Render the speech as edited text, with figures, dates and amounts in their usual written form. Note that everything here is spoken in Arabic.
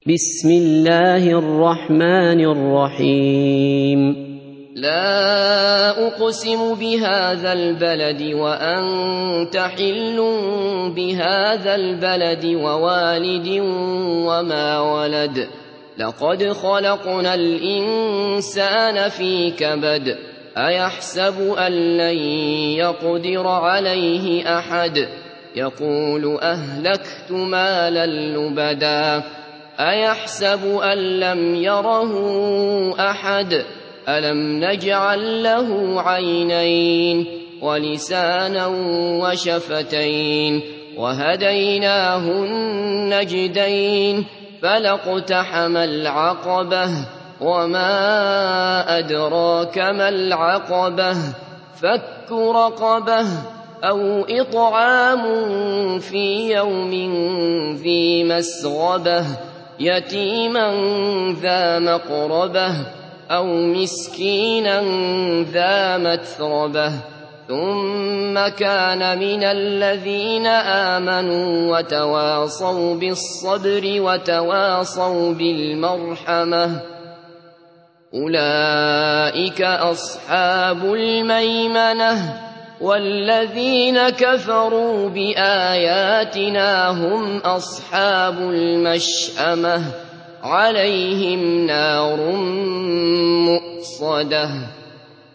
بسم الله الرحمن الرحيم. لا أقسم بهذا البلد وأنت حل بهذا البلد ووالد وما ولد لقد خلقنا الإنسان في كبد أيحسب أن لن يقدر عليه أحد يقول أهلكت مالا لبدا أيحسب أن لم يره أحد ألم نجعل له عينين ولسانا وشفتين وهديناه النجدين فلاقتحم العقبة وما أدراك ما العقبة فك رقبة أو إطعام في يوم ذي مسغبة يتيما ذا مقربة أو مسكينا ذا متربة ثم كان من الذين آمنوا وتواصوا بالصبر وتواصوا بالمرحمة أولئك أصحاب الميمنة والذين كفروا بآياتنا هم أصحاب المشأمة عليهم نار مؤصدة